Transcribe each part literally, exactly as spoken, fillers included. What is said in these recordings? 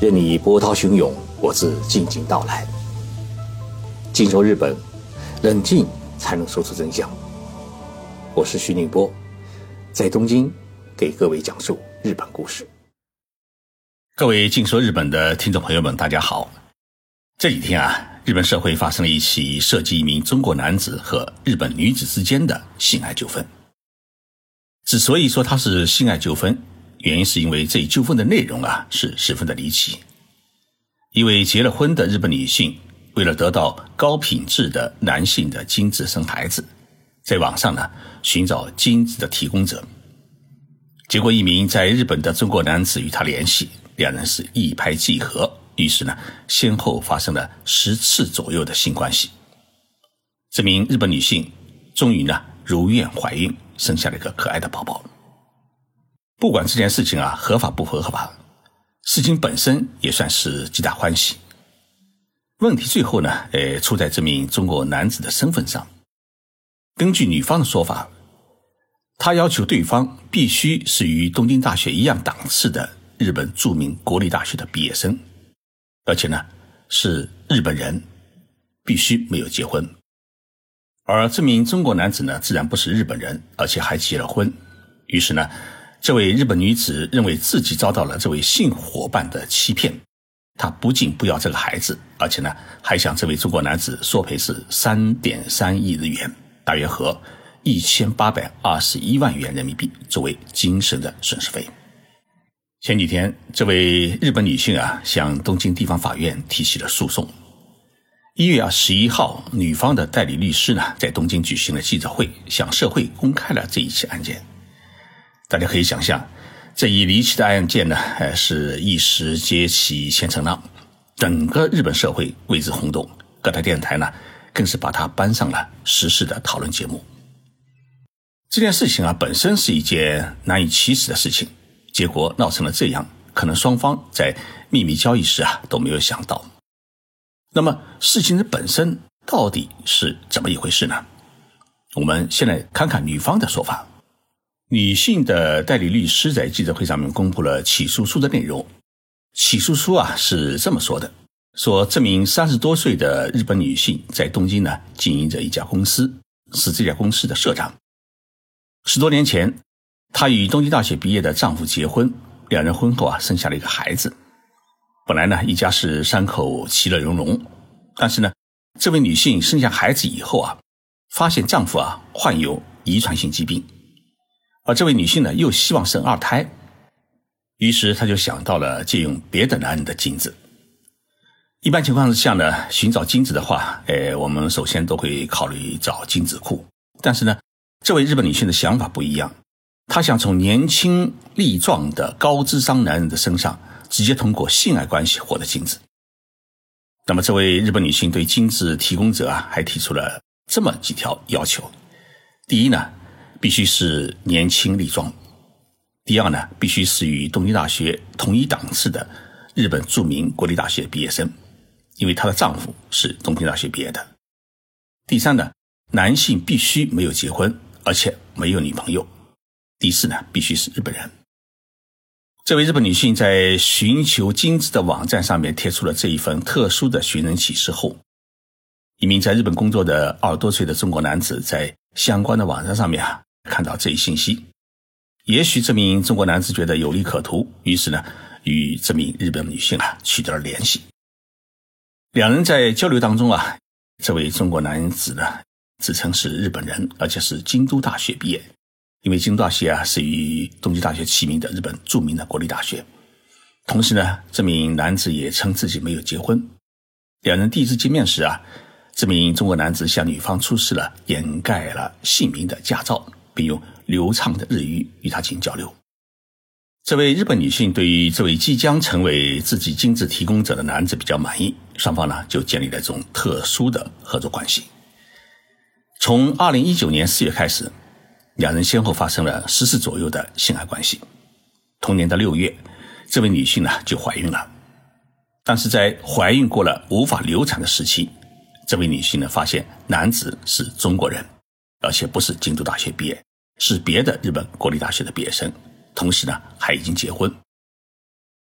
任你波涛汹涌，我自静静到来。静说日本，冷静才能说出真相。我是徐宁波，在东京给各位讲述日本故事。各位静说日本的听众朋友们，大家好。这几天啊，日本社会发生了一起涉及一名中国男子和日本女子之间的性爱纠纷。之所以说它是性爱纠纷，原因是因为这一纠纷的内容啊是十分的离奇。一位结了婚的日本女性，为了得到高品质的男性的精子生孩子，在网上呢寻找精子的提供者。结果一名在日本的中国男子与她联系，两人是一拍即合，于是呢先后发生了十次左右的性关系。这名日本女性终于呢如愿怀孕，生下了一个可爱的宝宝。不管这件事情啊合法不合法，事情本身也算是皆大欢喜。问题最后呢呃，出在这名中国男子的身份上。根据女方的说法，他要求对方必须是与东京大学一样档次的日本著名国立大学的毕业生，而且呢是日本人，必须没有结婚。而这名中国男子呢自然不是日本人，而且还结了婚。于是呢这位日本女子认为自己遭到了这位性伙伴的欺骗，她不仅不要这个孩子，而且呢还向这位中国男子索赔是 三点三亿日元，大约合一千八百二十一万元人民币，作为精神的损失费。前几天这位日本女性啊向东京地方法院提起了诉讼。一月二十一号，女方的代理律师呢在东京举行了记者会，向社会公开了这一起案件。大家可以想象，这一离奇的案件呢是一时揭起千层浪，整个日本社会为之轰动，各大电台呢更是把它搬上了时事的讨论节目。这件事情啊本身是一件难以启齿的事情，结果闹成了这样，可能双方在秘密交易时啊都没有想到。那么事情的本身到底是怎么一回事呢？我们先来看看女方的说法。女性的代理律师在记者会上面公布了起诉书的内容。起诉书啊是这么说的，说这名三十多岁的日本女性在东京呢经营着一家公司，是这家公司的社长。十多年前，她与东京大学毕业的丈夫结婚，两人婚后啊生下了一个孩子。本来呢一家是三口其乐融融，但是呢这位女性生下孩子以后啊，发现丈夫啊患有遗传性疾病，而这位女性呢又希望生二胎，于是她就想到了借用别的男人的精子。一般情况之下呢，寻找精子的话，呃，我们首先都会考虑找精子库。但是呢，这位日本女性的想法不一样，她想从年轻力壮的高智商男人的身上，直接通过性爱关系获得精子。那么这位日本女性对精子提供者啊，还提出了这么几条要求。第一呢，必须是年轻力壮。第二呢，必须是与东京大学同一档次的日本著名国立大学毕业生，因为她的丈夫是东京大学毕业的。第三呢，男性必须没有结婚，而且没有女朋友。第四呢，必须是日本人。这位日本女性在寻求精子的网站上面贴出了这一份特殊的寻人启事后，一名在日本工作的二十多岁的中国男子在相关的网站上面啊看到这一信息。也许这名中国男子觉得有利可图，于是呢与这名日本女性啊取得了联系。两人在交流当中啊，这位中国男子呢自称是日本人，而且是京都大学毕业。因为京都大学啊是与东京大学齐名的日本著名的国立大学。同时呢，这名男子也称自己没有结婚。两人第一次见面时啊，这名中国男子向女方出示了掩盖了姓名的驾照，并用流畅的日语与他进行交流。这位日本女性对于这位即将成为自己精子提供者的男子比较满意，双方呢就建立了这种特殊的合作关系。从二零一九年四月开始，两人先后发生了十次左右的性爱关系。同年的六月，这位女性呢就怀孕了。但是在怀孕过了无法流产的时期，这位女性呢发现男子是中国人，而且不是京都大学毕业，是别的日本国立大学的毕业生，同时呢还已经结婚。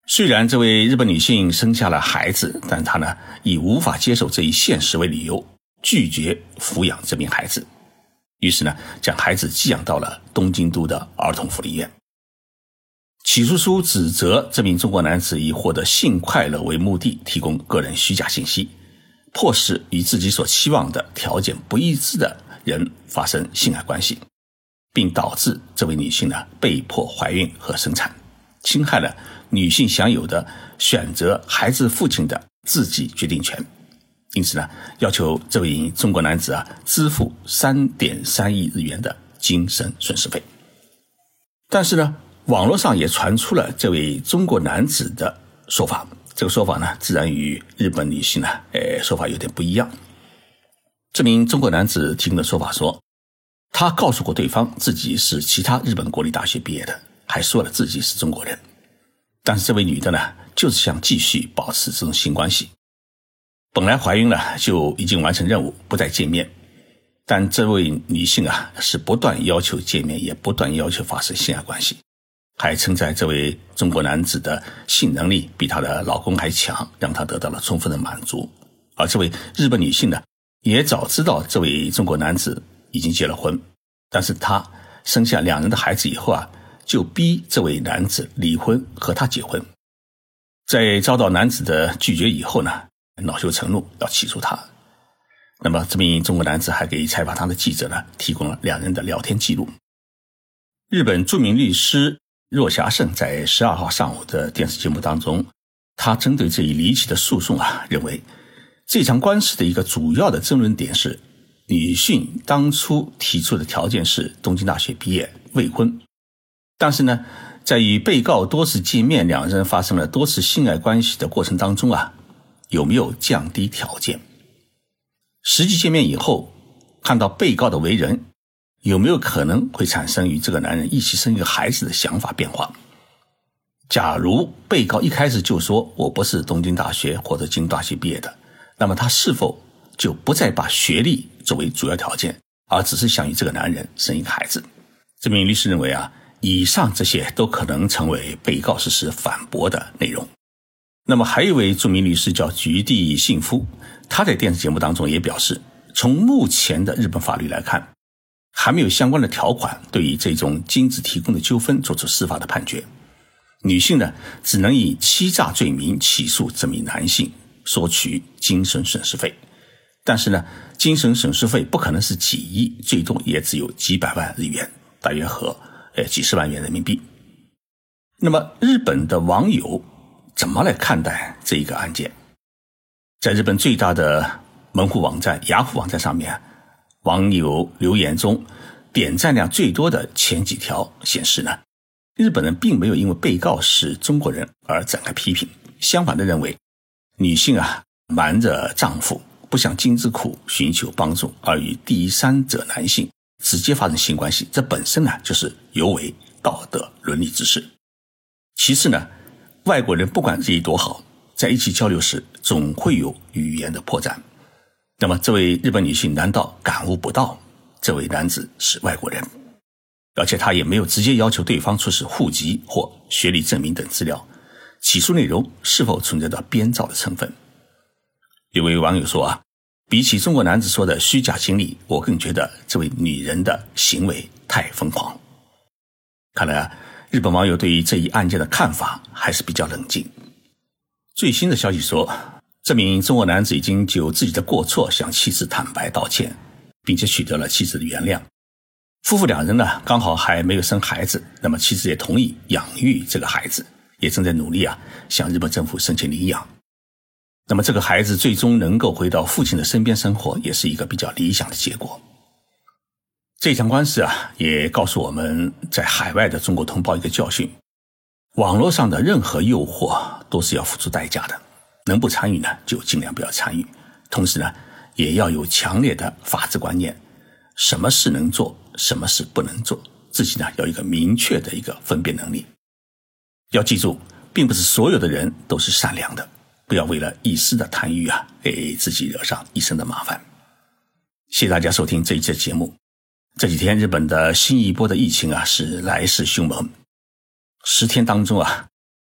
虽然这位日本女性生下了孩子，但她呢以无法接受这一现实为理由，拒绝抚养这名孩子，于是呢将孩子寄养到了东京都的儿童福利院。起诉书指责这名中国男子以获得性快乐为目的，提供个人虚假信息，迫使与自己所期望的条件不一致的人发生性爱关系，并导致这位女性呢被迫怀孕和生产，侵害了女性享有的选择孩子父亲的自己决定权。因此呢，要求这位中国男子啊支付 三点三亿日元的精神损失费。但是呢，网络上也传出了这位中国男子的说法，这个说法呢自然与日本女性呢呃说法有点不一样。这名中国男子提供的说法说，他告诉过对方自己是其他日本国立大学毕业的，还说了自己是中国人。但是这位女的呢就是想继续保持这种性关系，本来怀孕了就已经完成任务，不再见面，但这位女性啊是不断要求见面，也不断要求发生性爱关系，还称赞这位中国男子的性能力比她的老公还强，让她得到了充分的满足。而这位日本女性呢也早知道这位中国男子已经结了婚，但是她生下两人的孩子以后啊，就逼这位男子离婚和他结婚。在遭到男子的拒绝以后呢，恼羞成怒要起诉他。那么这名中国男子还给采访他的记者呢提供了两人的聊天记录。日本著名律师若霞胜在十二号上午的电视节目当中，他针对这一离奇的诉讼啊，认为这场官司的一个主要的争论点是，女性当初提出的条件是东京大学毕业未婚，但是呢在与被告多次见面，两人发生了多次性爱关系的过程当中啊，有没有降低条件？实际见面以后看到被告的为人，有没有可能会产生与这个男人一起生一个孩子的想法变化？假如被告一开始就说我不是东京大学或者京都大学毕业的，那么他是否就不再把学历作为主要条件，而只是想与这个男人生一个孩子？这名律师认为啊，以上这些都可能成为被告实施反驳的内容。那么还有一位著名律师叫菊地信夫，他在电视节目当中也表示，从目前的日本法律来看，还没有相关的条款对于这种精子提供的纠纷做出司法的判决。女性呢，只能以欺诈罪名起诉这名男性，索取精神损失费。但是呢，精神损失费不可能是几亿，最多也只有几百万日元，大约合呃几十万元人民币。那么日本的网友怎么来看待这一个案件？在日本最大的门户网站雅虎网站上面，网友留言中点赞量最多的前几条显示呢，日本人并没有因为被告是中国人而展开批评，相反的认为女性啊瞒着丈夫不向金之苦寻求帮助，而与第三者男性直接发生性关系，这本身呢就是有违道德伦理之事。其次呢，外国人不管日语多好，在一起交流时总会有语言的破绽。那么这位日本女性难道感悟不到这位男子是外国人？而且他也没有直接要求对方出示户籍或学历证明等资料，起诉内容是否存在着编造的成分？有位网友说啊，比起中国男子说的虚假经历，我更觉得这位女人的行为太疯狂。看来啊，日本网友对于这一案件的看法还是比较冷静。最新的消息说，这名中国男子已经就自己的过错向妻子坦白道歉，并且取得了妻子的原谅。夫妇两人呢，刚好还没有生孩子，那么妻子也同意养育这个孩子，也正在努力啊向日本政府申请领养。那么这个孩子最终能够回到父亲的身边生活，也是一个比较理想的结果。这场官司啊，也告诉我们在海外的中国同胞一个教训：网络上的任何诱惑都是要付出代价的，能不参与呢，就尽量不要参与。同时呢，也要有强烈的法治观念，什么事能做，什么事不能做，自己呢要有一个明确的一个分辨能力。要记住，并不是所有的人都是善良的，不要为了一时的贪欲啊，给自己惹上一身的麻烦。谢谢大家收听这一期节目。这几天日本的新一波的疫情啊是来势凶猛，十天当中啊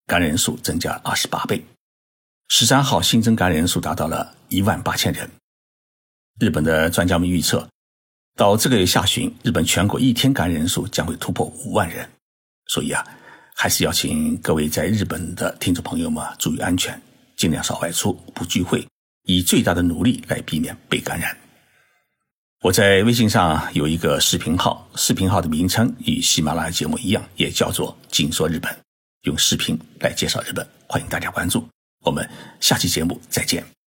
感染人数增加二十八倍。十三号新增感染人数达到了一万八千人。日本的专家们预测，到这个月下旬，日本全国一天感染人数将会突破五万人。所以啊，还是要请各位在日本的听众朋友们注意安全，尽量少外出，不聚会，以最大的努力来避免被感染。我在微信上有一个视频号，视频号的名称与喜马拉雅节目一样，也叫做静说日本，用视频来介绍日本，欢迎大家关注。我们下期节目再见。